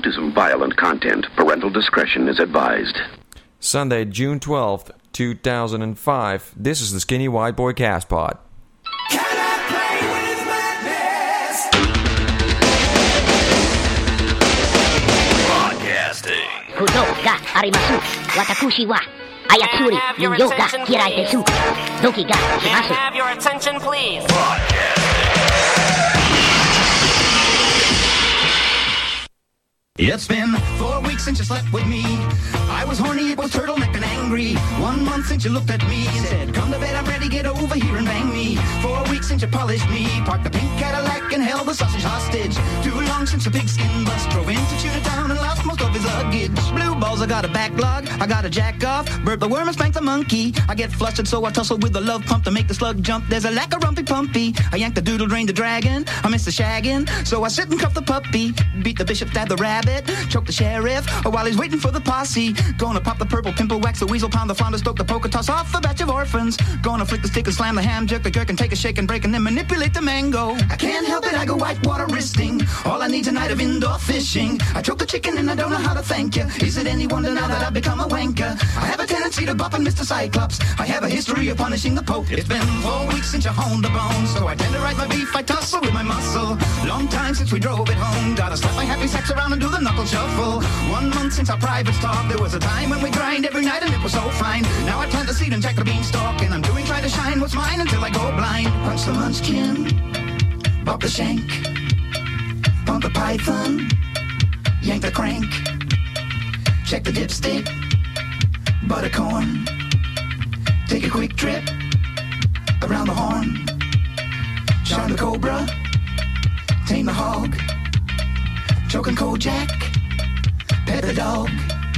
to some violent content. Parental discretion is advised. Sunday, June 12th, 2005. This is the Skinny White Boy Cast Pod. Can I play with madness? Podcasting. Fudo ga arimasu, watakushi wa ayatsuri nin yoga kirai desu. Doki ga Can I shimasu. have your attention, please? It's been 4 weeks since you slept with me. I was horny, it was turtleneck and angry. 1 month since you looked at me and said, come to bed, I'm ready, get over here and bang me. 4 weeks since you polished me, parked the pink Cadillac and held the sausage hostage. Too long since the pigskin bus drove into Town and lost most of his luggage. Blue balls, I got a backlog, I got a jack off. Burp the worm and spank the monkey. I get flustered, so I tussle with the love pump to make the slug jump. There's a lack of rumpy pumpy. I yank the doodle, drain the dragon. I miss the shagging, so I sit and cuff the puppy. Beat the bishop, stab the rabbit. Choke the sheriff while he's waiting for the posse. Gonna pop the purple pimple, wax the weasel, pound the flounder, stoke the poker, toss off a batch of orphans. Gonna flick the stick and slam the ham, jerk the jerk and take a shake and break and then manipulate the mango. I can't help it, I go whitewater wristing. All I need tonight of indoor fishing. I choke the chicken and I don't know how to thank you. Is it any wonder now that I've become a wanker? I have a tendency to bop and Mr. Cyclops. I have a history of punishing the Pope. It's been 4 weeks since you honed the bone, so I tenderize my beef, I tussle with my muscle. Long time since we drove it home. Gotta slap my happy sacks around and do the knuckle shuffle. 1 month since our privates talked. There was a time when we grind every night and it was so fine. Now I plant the seed and jack the beanstalk, and I'm doing try to shine what's mine until I go blind. Punch the munchkin, bop the shank, pump the python, yank the crank, check the dipstick, buttercorn, take a quick trip around the horn, shine the cobra, tame the hog, choke and Kojak, pet the dog.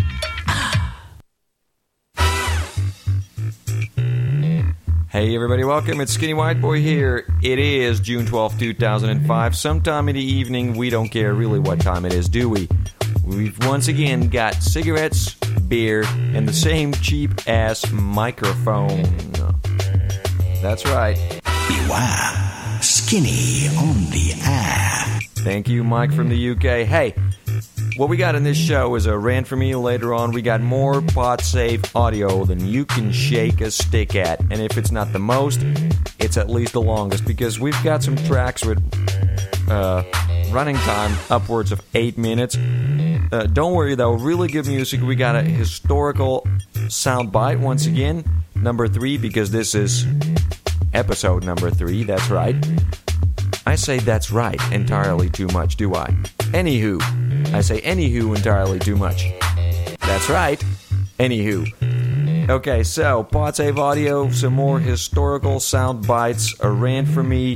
Hey everybody, welcome. It's Skinny White Boy here. It is June 12th, 2005. Sometime in the evening, we don't care really what time it is, do we? We've once again got cigarettes, beer, and the same cheap-ass microphone. That's right. Beware, Skinny on the air. Thank you, Mike from the UK. Hey, what we got in this show is a rant from me. Later on, we got more pod-safe audio than you can shake a stick at. And if it's not the most, it's at least the longest, because we've got some tracks with running time upwards of 8 minutes. Don't worry, though. Really good music. We got a historical soundbite once again, number 3, because this is episode number 3. That's right. I say that's right entirely too much, do I? Anywho. I say anywho entirely too much. That's right. Anywho. Okay, so pod-safe audio, some more historical sound bites, a rant from me.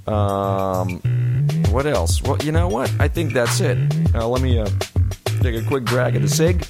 What else? Well, you know what? I think that's it. Let me take a quick drag of the cig.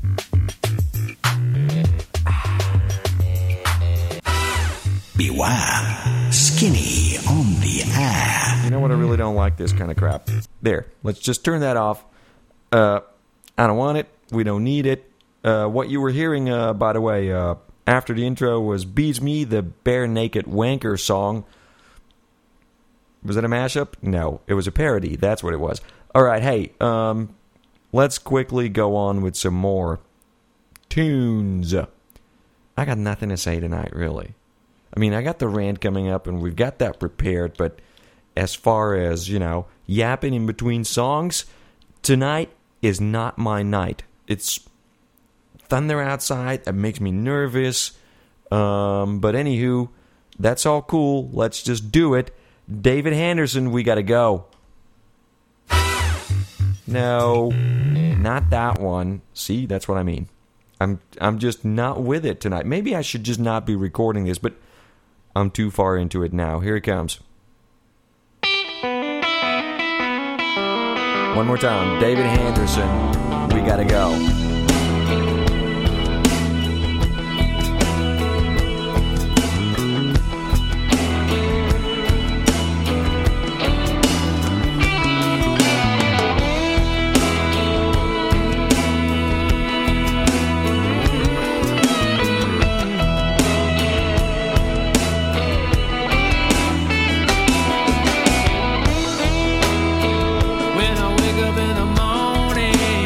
Beware, Skinny on the air. You know what? I really don't like this kind of crap. There. Let's just turn that off. I don't want it. We don't need it. What you were hearing, by the way, after the intro was Beats Me, the Bare Naked Wanker song. Was it a mashup? No, it was a parody. That's what it was. All right, hey, let's quickly go on with some more tunes. I got nothing to say tonight, really. I mean, I got the rant coming up, and we've got that prepared, but as far as, yapping in between songs, tonight is not my night. It's thunder outside. It makes me nervous. But anywho, that's all cool. Let's just do it. David Henderson, we gotta go. No, not that one. See, that's what I mean. I'm just not with it tonight. Maybe I should just not be recording this, but I'm too far into it now. Here it comes. One more time. David Henderson, we gotta go. When I wake up in the morning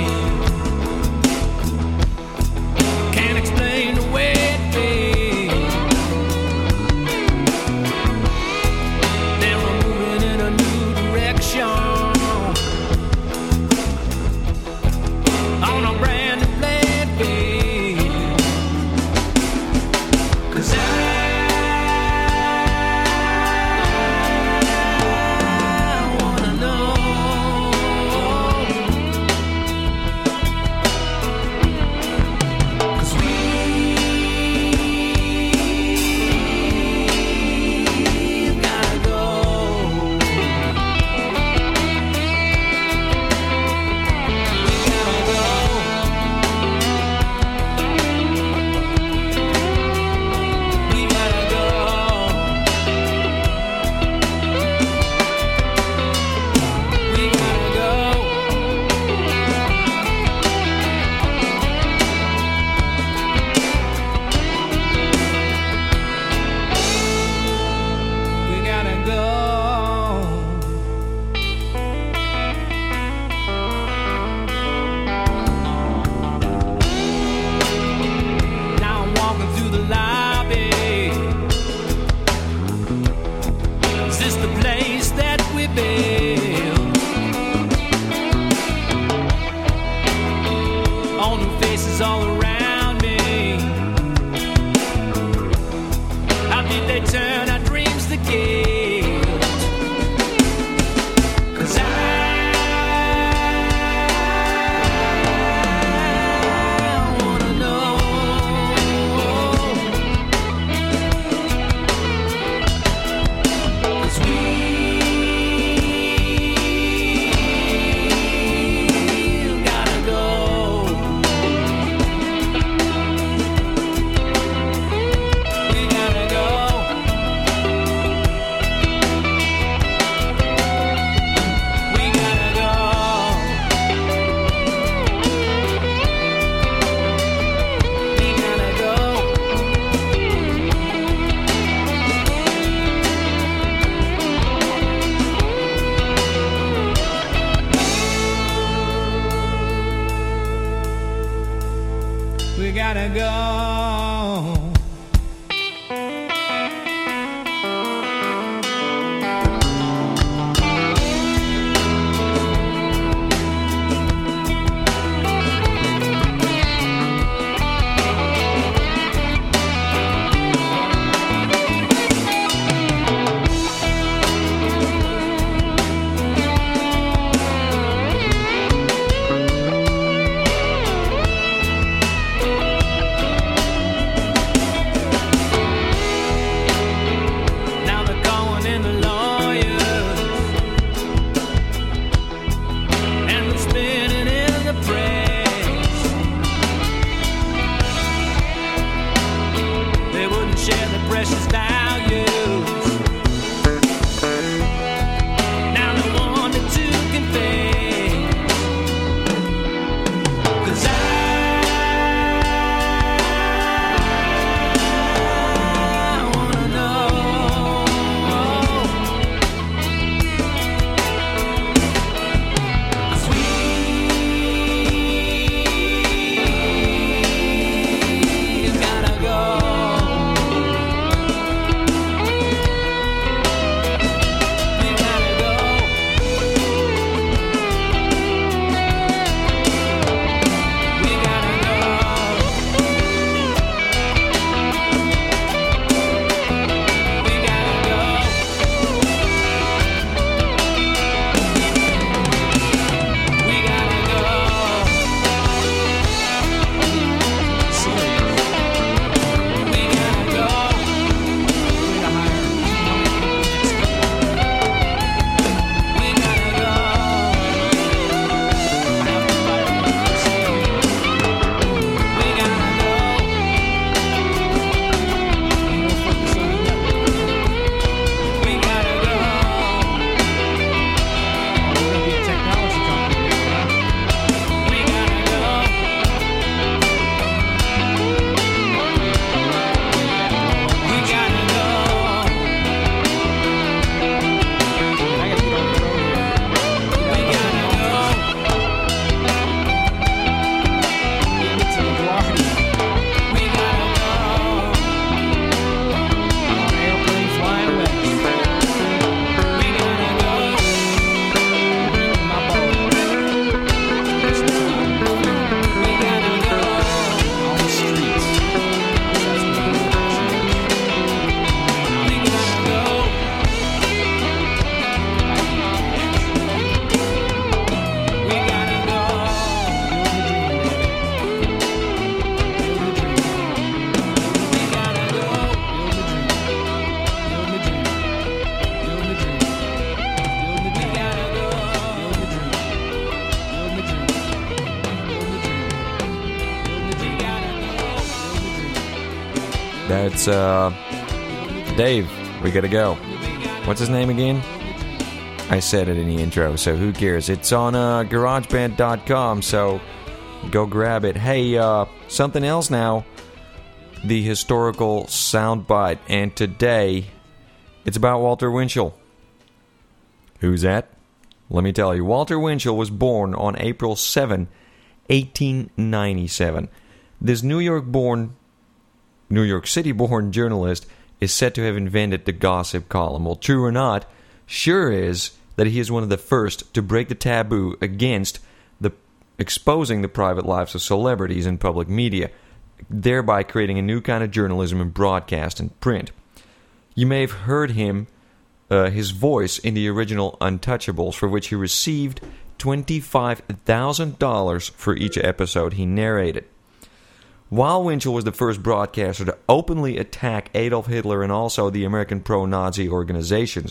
gotta go. That's Dave. We gotta go. What's his name again? I said it in the intro, so who cares? It's on GarageBand.com, so go grab it. Hey, something else now. The historical soundbite, and today it's about Walter Winchell. Who's that? Let me tell you. Walter Winchell was born on April 7, 1897. This New York City-born journalist is said to have invented the gossip column. Well, true or not, sure is that he is one of the first to break the taboo against exposing the private lives of celebrities in public media, thereby creating a new kind of journalism in broadcast and print. You may have heard his voice in the original Untouchables, for which he received $25,000 for each episode he narrated. While Winchell was the first broadcaster to openly attack Adolf Hitler and also the American pro-Nazi organizations,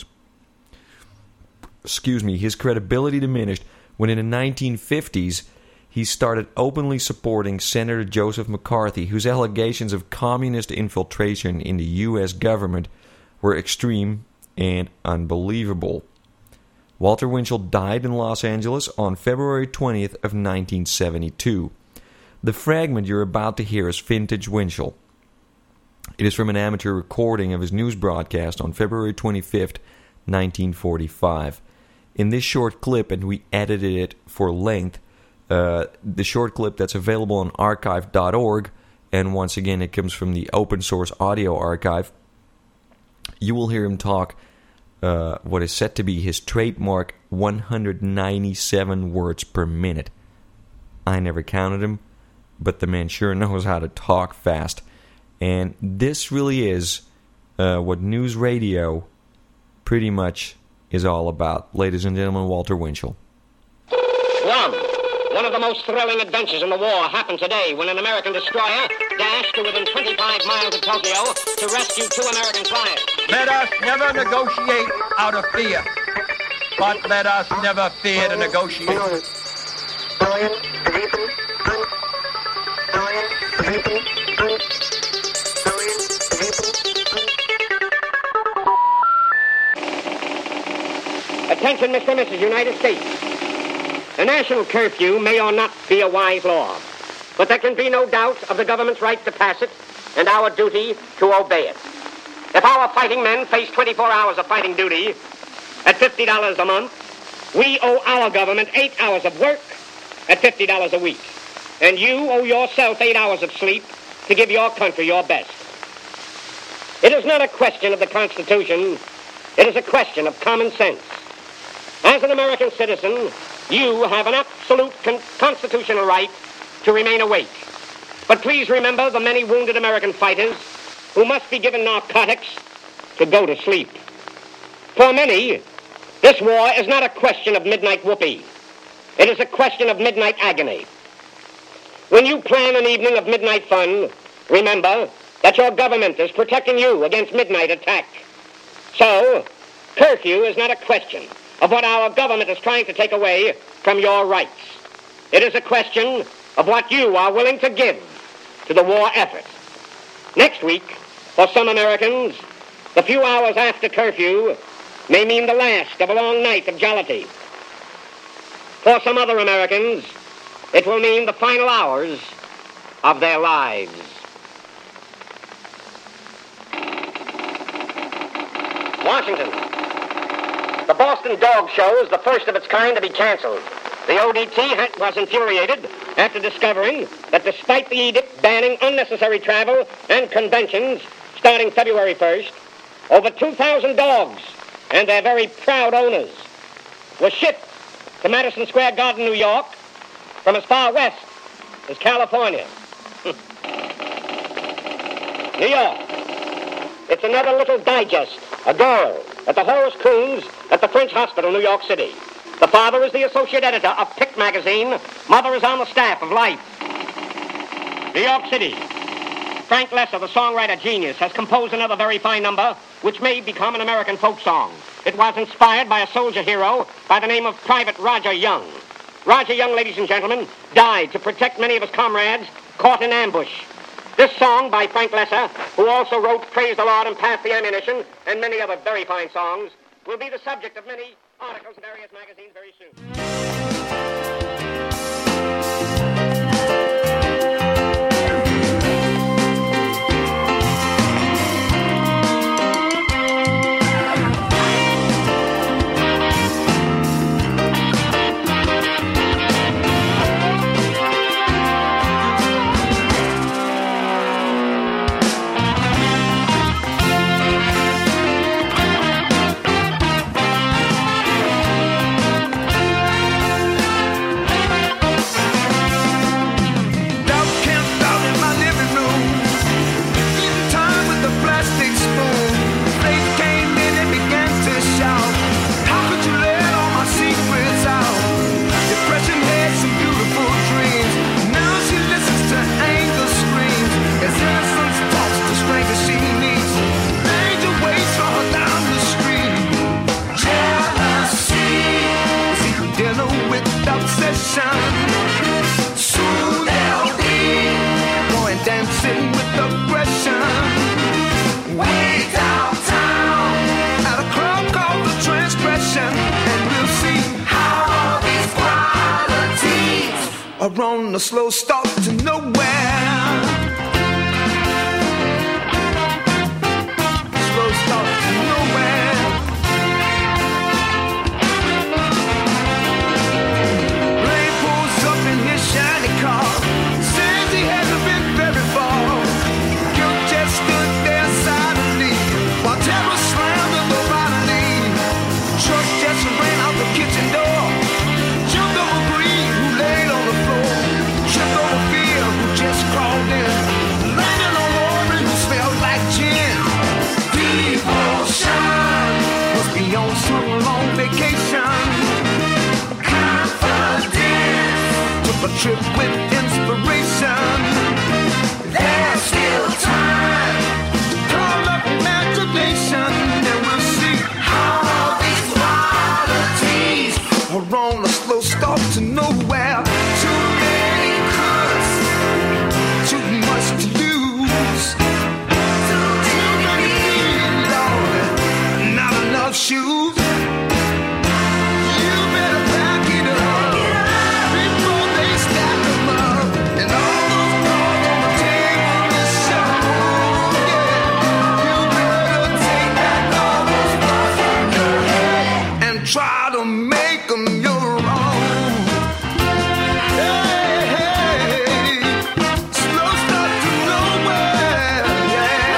his credibility diminished when in the 1950s he started openly supporting Senator Joseph McCarthy, whose allegations of communist infiltration in the U.S. government were extreme and unbelievable. Walter Winchell died in Los Angeles on February 20th of 1972. The fragment you're about to hear is vintage Winchell. It is from an amateur recording of his news broadcast on February 25th, 1945. In this short clip, and we edited it for length, the short clip that's available on archive.org, and once again it comes from the Open Source Audio Archive, you will hear him talk what is said to be his trademark 197 words per minute. I never counted him, but the man sure knows how to talk fast. And this really is what news radio pretty much is all about. Ladies and gentlemen, Walter Winchell. One of the most thrilling adventures in the war happened today when an American destroyer dashed to within 25 miles of Tokyo to rescue 2 American flyers. Let us never negotiate out of fear, but let us never fear to negotiate. Attention, Mr. and Mrs. United States. A national curfew may or not be a wise law, but there can be no doubt of the government's right to pass it and our duty to obey it. If our fighting men face 24 hours of fighting duty at $50 a month, we owe our government 8 hours of work at $50 a week. And you owe yourself 8 hours of sleep to give your country your best. It is not a question of the Constitution. It is a question of common sense. As an American citizen, you have an absolute constitutional right to remain awake. But please remember the many wounded American fighters who must be given narcotics to go to sleep. For many, this war is not a question of midnight whoopee. It is a question of midnight agony. When you plan an evening of midnight fun, remember that your government is protecting you against midnight attack. So, curfew is not a question of what our government is trying to take away from your rights. It is a question of what you are willing to give to the war effort. Next week, for some Americans, the few hours after curfew may mean the last of a long night of jollity. For some other Americans, it will mean the final hours of their lives. Washington. The Boston Dog Show is the first of its kind to be canceled. The ODT was infuriated after discovering that despite the edict banning unnecessary travel and conventions starting February 1st, over 2,000 dogs and their very proud owners were shipped to Madison Square Garden, New York, from as far west as California. New York. It's another little digest, a girl at the Horace Coons at the French Hospital, New York City. The father is the associate editor of Pick magazine. Mother is on the staff of Life. New York City. Frank Lesser, the songwriter genius, has composed another very fine number, which may become an American folk song. It was inspired by a soldier hero by the name of Private Roger Young. Roger Young, ladies and gentlemen, died to protect many of his comrades caught in ambush. This song by Frank Lesser, who also wrote Praise the Lord and Pass the Ammunition, and many other very fine songs, will be the subject of many articles in various magazines very soon. Soon they'll be going dancing with aggression. Way downtown at a club called The Transgression, and we'll see how all these qualities are on a slow start to nowhere. Slow start to nowhere. Shiny car, says he hasn't been very far. with inspiration. There's still time to call up imagination, and we'll see how all these qualities are on a slow start to nowhere. Too many cuts, too much to lose. Too many feet, Lord, not enough shoes. You better back it up before they stack them up, and all those cards on the table is show. Yeah, you better take back all those thoughts from your head and try to make them your own. Hey, hey, slow start to nowhere. Yeah.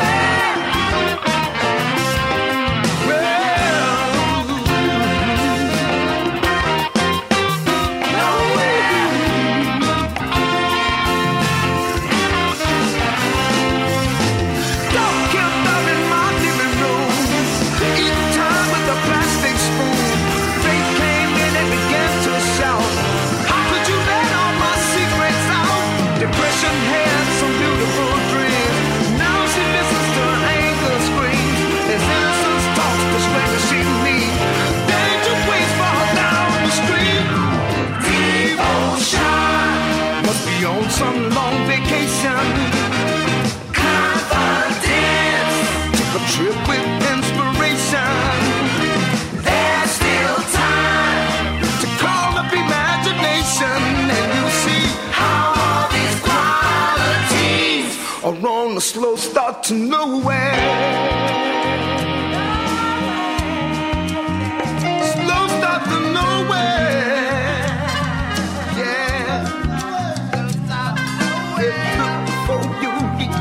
Dog killed out in my living room, eating time with a plastic spoon. Faith came in and began to shout, how could you let all my secrets out? Depression had some beautiful dreams. Now she listens to anger screams as innocence talks to strangers she meets. Danger waits for her down the street. Devotion must be on some long vacation. Confidence took a trip with inspiration. There's still time to call up imagination, and you'll see how all these qualities are on a slow start to nowhere. Slow start to nowhere. Yeah. Look before you leap.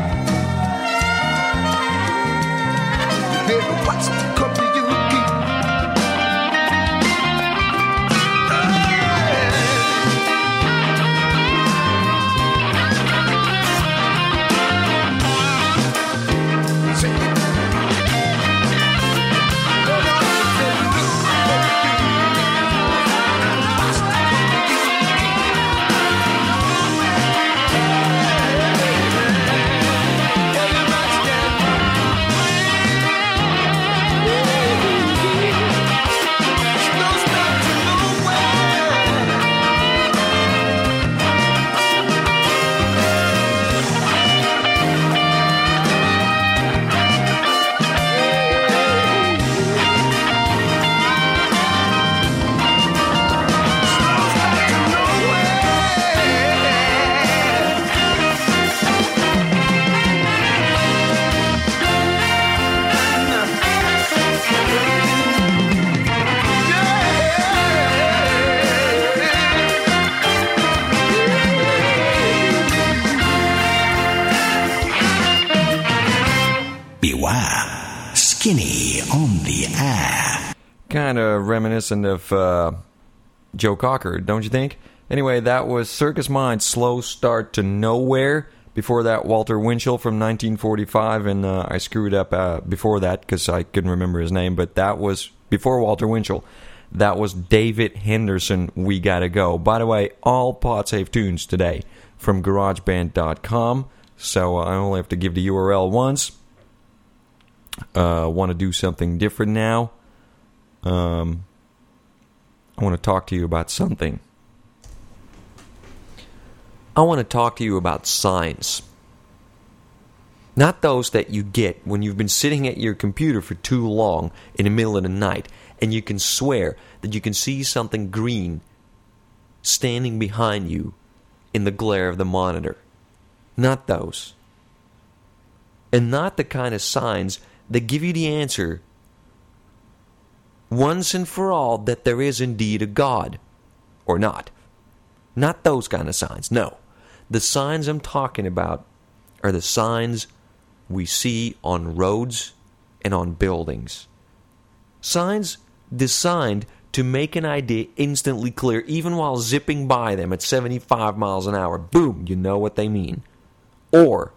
You better watch the company you keep. Say it. Beware, Skinny on the air. Kind of reminiscent of Joe Cocker, don't you think? Anyway, that was Circus Mind's Slow Start to Nowhere. Before that, Walter Winchell from 1945, and I screwed up before that because I couldn't remember his name, but that was before Walter Winchell. That was David Henderson, We Gotta Go. By the way, all Podsafe tunes today from GarageBand.com, so I only have to give the URL once. Want to do something different now. I want to talk to you about something. I want to talk to you about signs. Not those that you get when you've been sitting at your computer for too long in the middle of the night and you can swear that you can see something green standing behind you in the glare of the monitor. Not those. And not the kind of signs that give you the answer once and for all that there is indeed a God, or not. Not those kind of signs, no. The signs I'm talking about are the signs we see on roads and on buildings. Signs designed to make an idea instantly clear, even while zipping by them at 75 miles an hour. Boom, you know what they mean. Or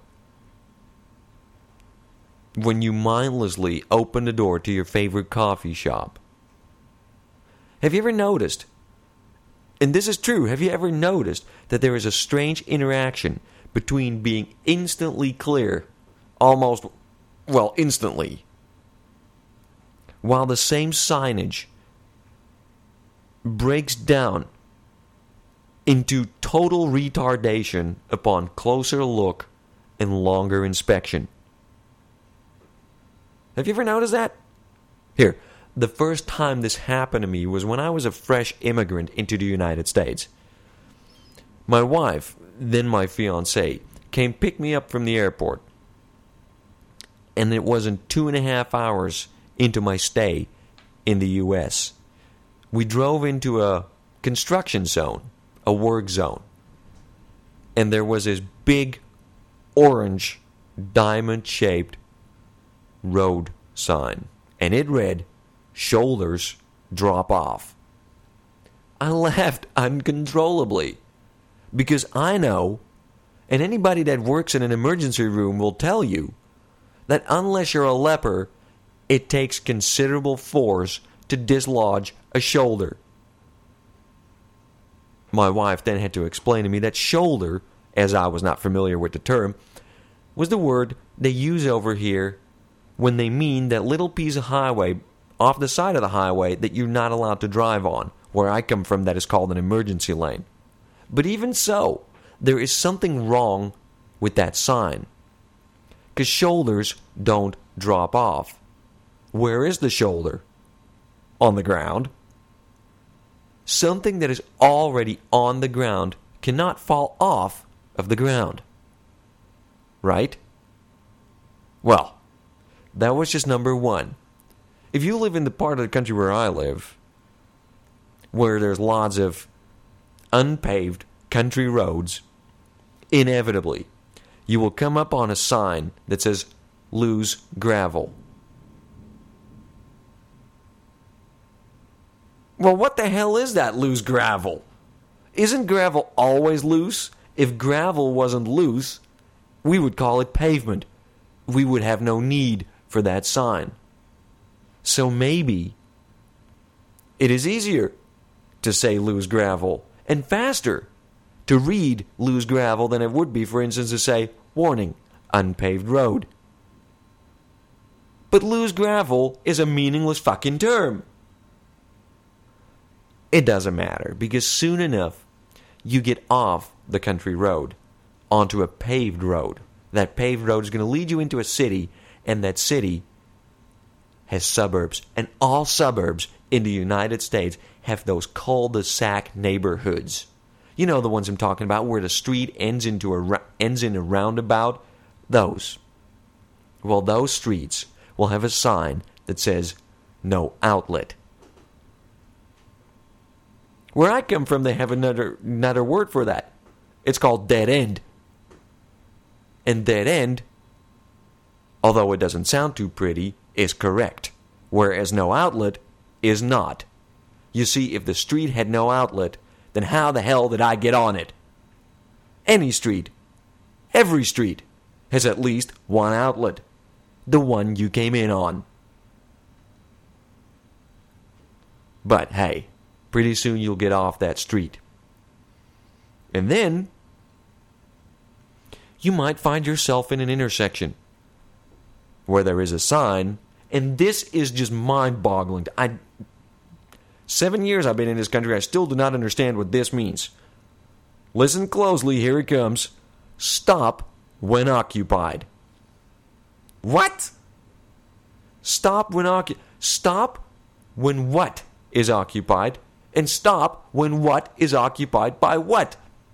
when you mindlessly open the door to your favorite coffee shop. Have you ever noticed And this is true. Have you ever noticed that there is a strange interaction between being instantly clear, instantly, while the same signage breaks down into total retardation upon closer look and longer inspection? Have you ever noticed that? Here, the first time this happened to me was when I was a fresh immigrant into the United States. My wife, then my fiancée, came pick me up from the airport. And it wasn't 2.5 hours into my stay in the U.S. We drove into a construction zone, a work zone. And there was this big orange diamond-shaped road sign. And it read, "Shoulders drop off." I laughed uncontrollably because I know, and anybody that works in an emergency room will tell you, that unless you're a leper, it takes considerable force to dislodge a shoulder. My wife then had to explain to me that shoulder, as I was not familiar with the term, was the word they use over here when they mean that little piece of highway off the side of the highway that you're not allowed to drive on. Where I come from, that is called an emergency lane. But even so, there is something wrong with that sign. Because shoulders don't drop off. Where is the shoulder? On the ground. Something that is already on the ground cannot fall off of the ground. Right? Well, that was just number one. If you live in the part of the country where I live, where there's lots of unpaved country roads, inevitably, you will come up on a sign that says, "Loose gravel." Well, what the hell is that, loose gravel? Isn't gravel always loose? If gravel wasn't loose, we would call it pavement. We would have no need for that sign. So maybe it is easier to say loose gravel and faster to read loose gravel than it would be, for instance, to say, "Warning, unpaved road." But loose gravel is a meaningless fucking term. It doesn't matter, because soon enough, you get off the country road onto a paved road. That paved road is going to lead you into a city, and that city has suburbs. And all suburbs in the United States have those cul-de-sac neighborhoods. You know the ones I'm talking about, where the street ends in a roundabout? Those. Well, those streets will have a sign that says, "No outlet." Where I come from, they have another word for that. It's called dead end. And dead end, although it doesn't sound too pretty, is correct. Whereas no outlet is not. You see, if the street had no outlet, then how the hell did I get on it? Any street, every street, has at least one outlet. The one you came in on. But hey, pretty soon you'll get off that street. And then you might find yourself in an intersection where there is a sign, and this is just mind-boggling. 7 years I've been in this country, I still do not understand what this means. Listen closely, here it comes. Stop when occupied. What? Stop when what is occupied, and stop when what is occupied by what?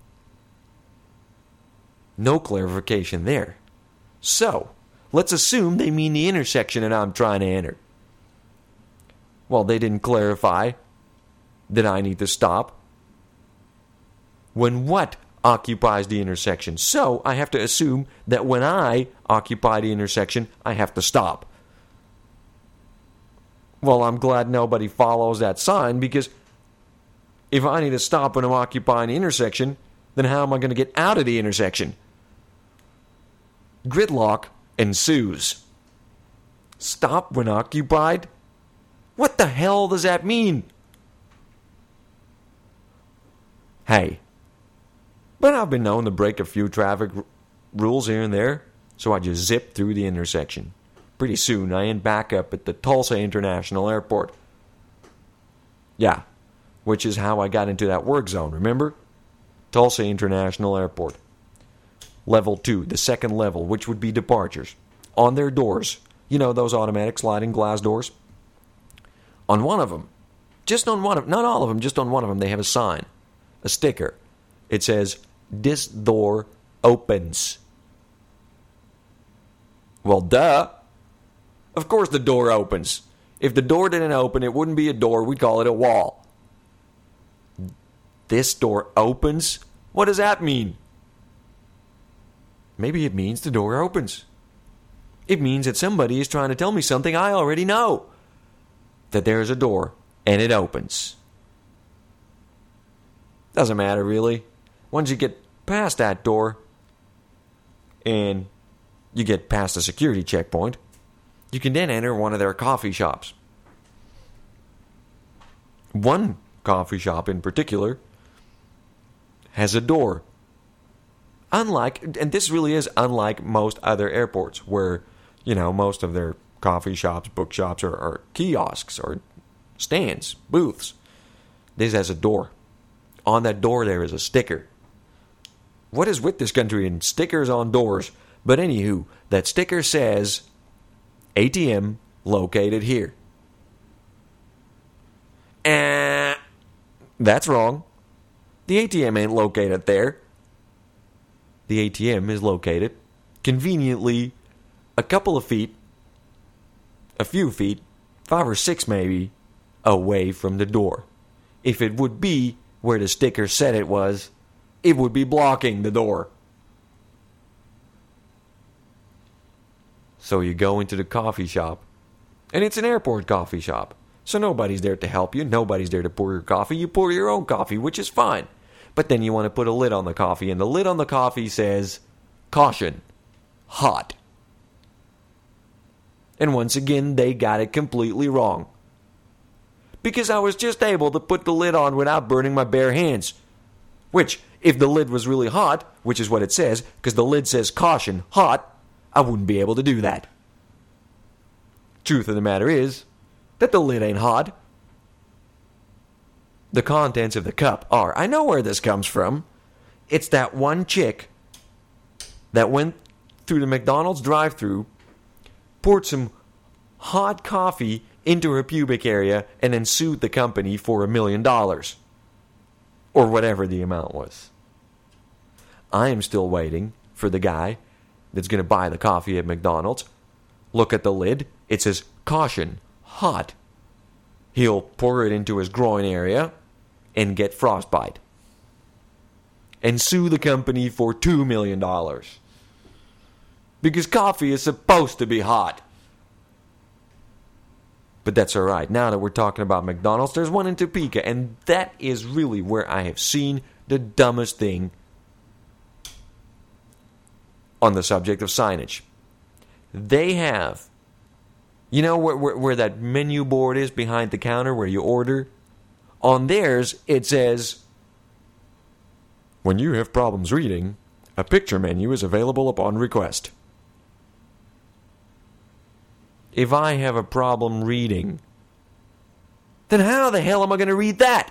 No clarification there. So, let's assume they mean the intersection that I'm trying to enter. Well, they didn't clarify that I need to stop when what occupies the intersection. So, I have to assume that when I occupy the intersection, I have to stop. Well, I'm glad nobody follows that sign, because if I need to stop when I'm occupying the intersection, then how am I going to get out of the intersection? Gridlock ensues. Stop when occupied? What the hell does that mean? Hey. But I've been known to break a few traffic rules here and there, so I just zip through the intersection. Pretty soon, I end back up at the Tulsa International Airport. Yeah, which is how I got into that work zone, remember? Tulsa International Airport. Level 2, the second level, which would be departures. On their doors, you know those automatic sliding glass doors? On one of them, just on one of them, not all of them, just on one of them, they have a sign, a sticker. It says, "This door opens." Well, duh. Of course the door opens. If the door didn't open, it wouldn't be a door, we'd call it a wall. This door opens? What does that mean? Maybe it means the door opens. It means that somebody is trying to tell me something I already know. That there is a door, and it opens. Doesn't matter, really. Once you get past that door, and you get past the security checkpoint, you can then enter one of their coffee shops. One coffee shop in particular has a door. Unlike, and this really is unlike most other airports where, you know, most of their coffee shops, bookshops, or kiosks, or stands, booths. This has a door. On that door there is a sticker. What is with this country and stickers on doors? But anywho, that sticker says, ATM located here. That's wrong. The ATM ain't located there. The ATM is located conveniently a couple of feet, a few feet, 5 or 6 maybe, away from the door. If it would be where the sticker said it was, it would be blocking the door. So you go into the coffee shop, and it's an airport coffee shop. So nobody's there to help you, nobody's there to pour your coffee. You pour your own coffee, which is fine. But then you want to put a lid on the coffee, and the lid on the coffee says, "Caution, hot." And once again, they got it completely wrong. Because I was just able to put the lid on without burning my bare hands. Which, if the lid was really hot, which is what it says, because the lid says "Caution, hot," I wouldn't be able to do that. Truth of the matter is that the lid ain't hot. The contents of the cup are. I know where this comes from. It's that one chick that went through the McDonald's drive-thru, poured some hot coffee into her pubic area, and then sued the company for $1 million. Or whatever the amount was. I am still waiting for the guy that's going to buy the coffee at McDonald's. Look at the lid. It says, "Caution, hot." He'll pour it into his groin area and get frostbite. And sue the company for $2 million. Because coffee is supposed to be hot. But that's alright. Now that we're talking about McDonald's, there's one in Topeka, and that is really where I have seen the dumbest thing on the subject of signage. They have, you know where that menu board is behind the counter where you order? On theirs, it says, "When you have problems reading, a picture menu is available upon request." If I have a problem reading, then how the hell am I going to read that?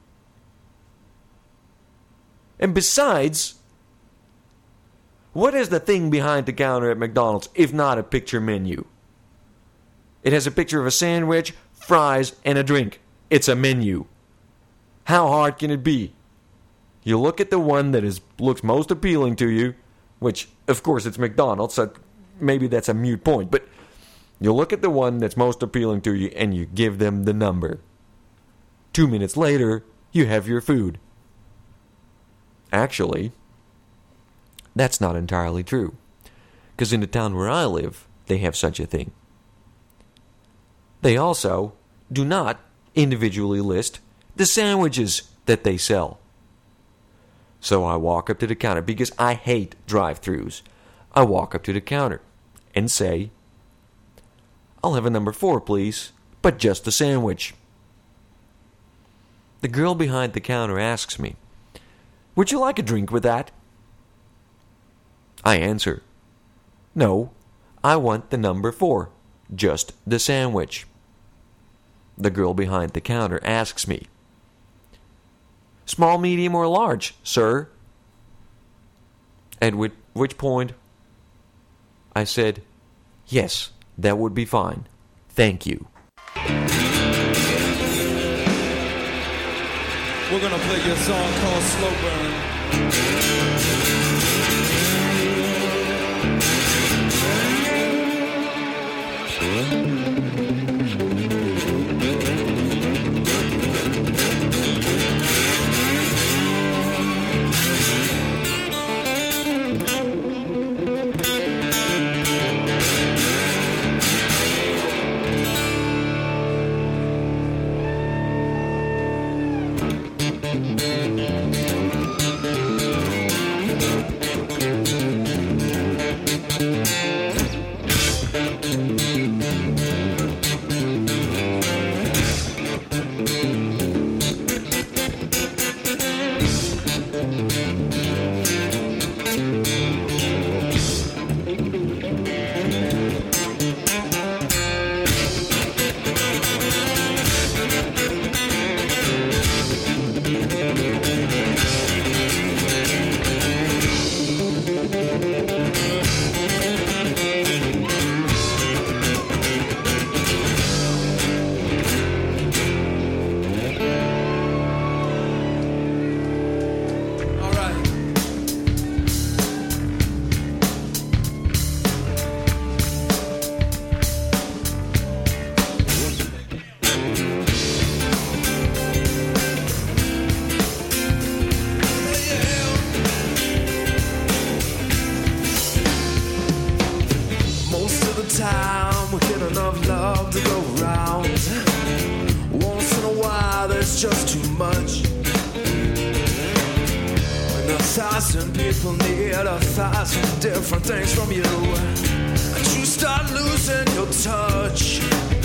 And besides, what is the thing behind the counter at McDonald's if not a picture menu? It has a picture of a sandwich, fries, and a drink. It's a menu. How hard can it be? You look at the one that looks most appealing to you, which, of course, it's McDonald's, so maybe that's a moot point, but you look at the one that's most appealing to you and you give them the number. 2 minutes later, you have your food. Actually, that's not entirely true. Because in the town where I live, they have such a thing. They also do not individually list the sandwiches that they sell. So I walk up to the counter, because I hate drive-thrus. I walk up to the counter and say, "I'll have a number 4, please, but just the sandwich." The girl behind the counter asks me, Would you like a drink with that? I answer, no, I want the number 4, just the sandwich. The girl behind the counter asks me, small, medium, or large, sir? At which point, I said, yes, that would be fine. Thank you. We're gonna play you a song called Slow Burn. Time we get enough love to go around. Once in a while there's just too much. When 1,000 people need 1,000 different things from you, and you start losing your touch.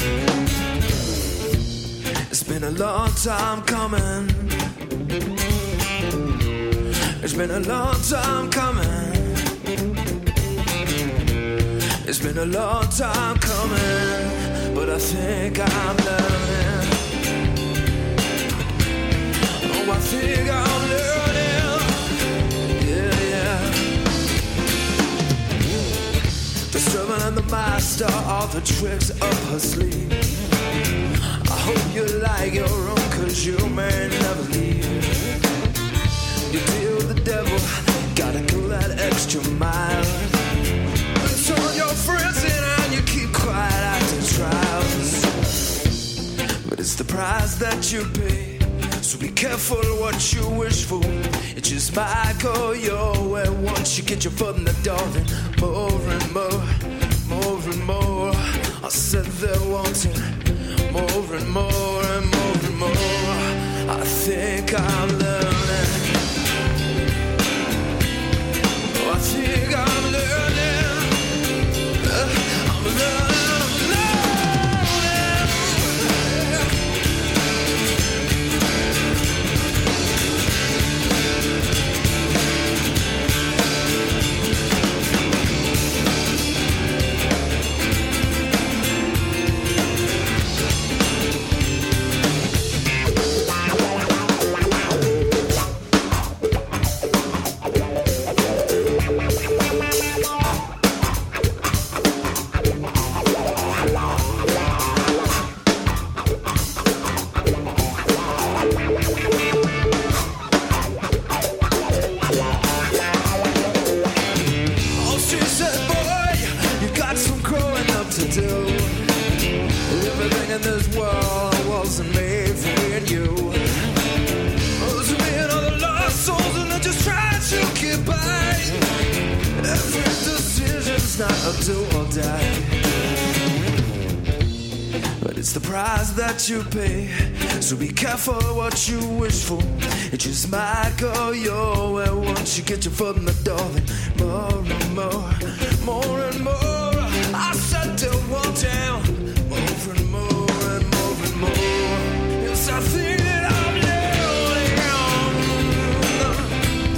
It's been a long time coming. It's been a long time coming. It's been a long time coming, but I think I'm learning. Oh, I think I'm learning. Yeah, yeah. The servant and the master are the tricks up her sleeve. I hope you like your room, 'cause you may never leave. You deal with the devil, gotta go that extra mile. Turn your friends in and you keep quiet after trials. But it's the price that you pay, so be careful what you wish for. It just might go your way once you get your foot in the door. Then more and more, more and more, I said they wanted more and more and more and more. I think I'm learning. Oh, I think I'm learning. That you pay, so be careful what you wish for. It just might go your way once you get your foot in the door. Then more and more, more and more, I said to one down. More and more and more and more. Yes, I think that I'm learning.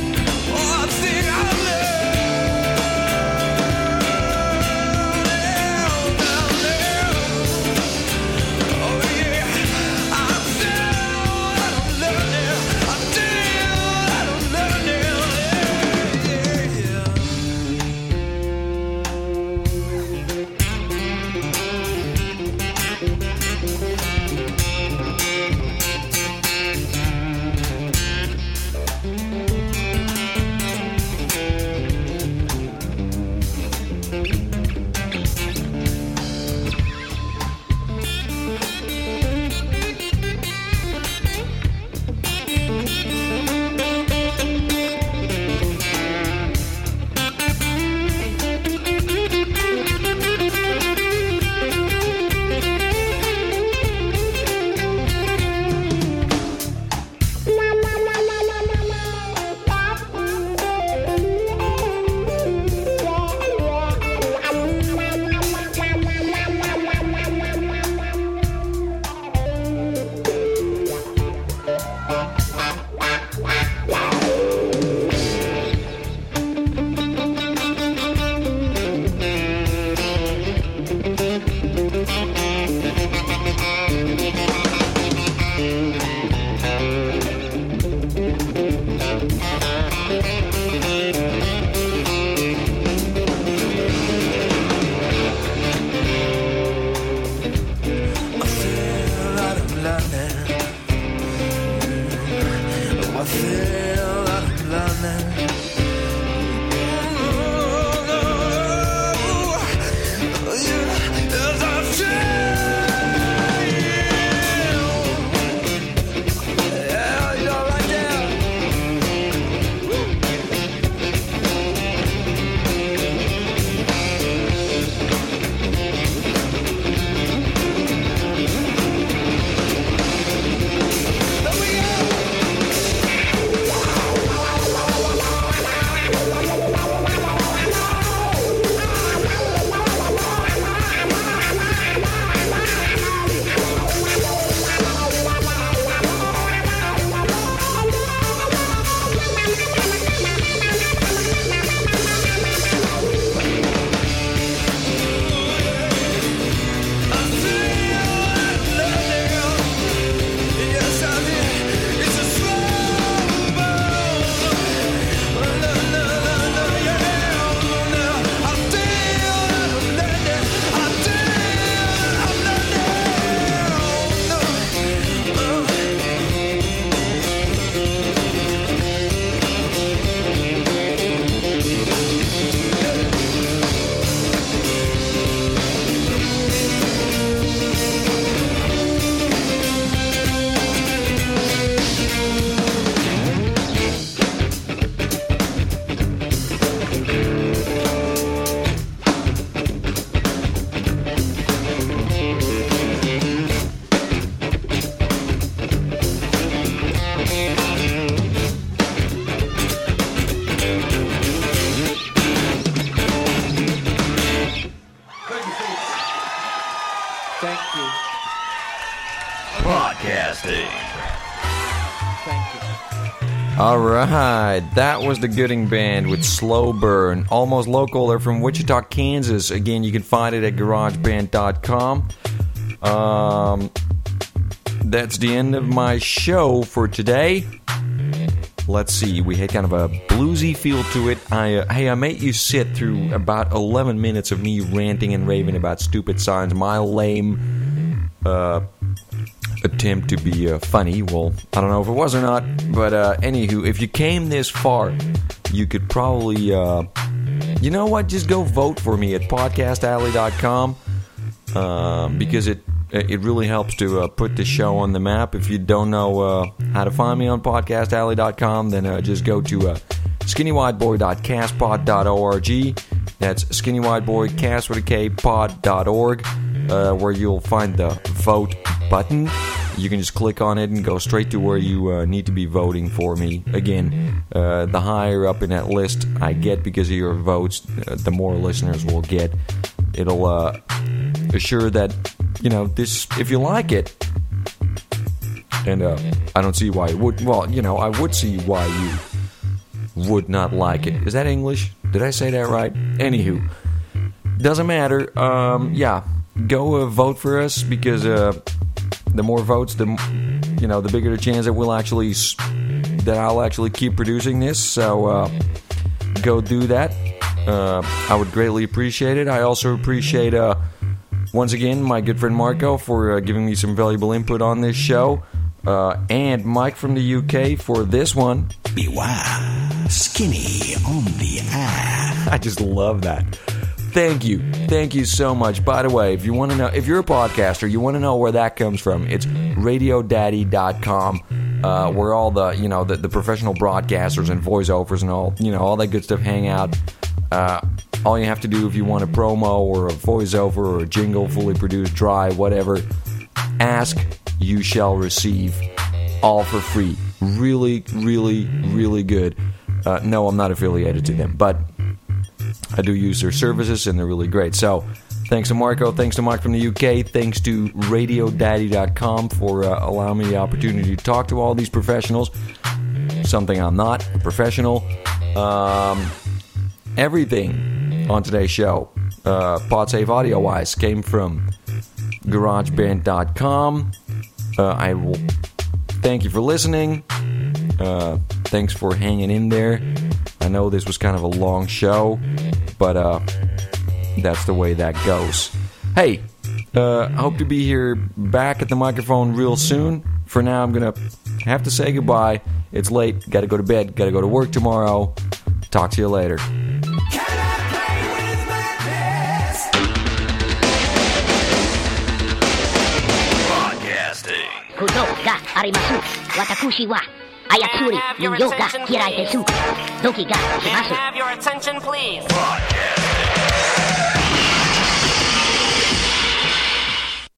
Alright, that was the Gooding Band with Slow Burn. Almost local, they're from Wichita, Kansas. Again, you can find it at garageband.com. That's the end of my show for today. Let's see, we had kind of a bluesy feel to it. I made you sit through about 11 minutes of me ranting and raving about stupid signs. My lame attempt to be funny. Well, I don't know if it was or not, but anywho, if you came this far, you could probably, you know what, just go vote for me at podcastalley.com, because it really helps to put the show on the map. If you don't know how to find me on podcastalley.com, then just go to skinnywhiteboy.castpod.org. That's skinnywhiteboy.cast.pod.org, where you'll find the vote button. You can just click on it and go straight to where you need to be voting for me. Again, the higher up in that list I get because of your votes, the more listeners we'll get. It'll assure that, you know, this, if you like it, and I don't see why you would, well, you know, I would see why you would not like it. Is that English? Did I say that right? Anywho, doesn't matter. Yeah, go vote for us, because the more votes, the bigger the chance that I'll actually keep producing this. So go do that. I would greatly appreciate it. I also appreciate once again my good friend Marco for giving me some valuable input on this show, and Mike from the UK for this one. Beware, Skinny on the air. I just love that. Thank you so much. By the way, if you want to know, if you're a podcaster, you want to know where that comes from, it's radiodaddy.com, where all the professional broadcasters and voiceovers and all that good stuff hang out. All you have to do if you want a promo or a voiceover or a jingle, fully produced, dry, whatever, ask, you shall receive, all for free. Really, really, really good. No, I'm not affiliated to them, but I do use their services, and they're really great. So, thanks to Marco, thanks to Mike from the UK, thanks to RadioDaddy.com for allowing me the opportunity to talk to all these professionals. Something I'm not, a professional. Everything on today's show, PodSafe audio-wise, came from GarageBand.com. I will thank you for listening. Thanks for hanging in there. I know this was kind of a long show, but that's the way that goes. Hey, I hope to be here back at the microphone real soon. For now, I'm going to have to say goodbye. It's late. Got to go to bed. Got to go to work tomorrow. Talk to you later. Kudo ga arimasu. Watakushi wa Ayatsuri ni yoga kiraite su. Doki ga shimasu. Can I have your attention, please? Podcast.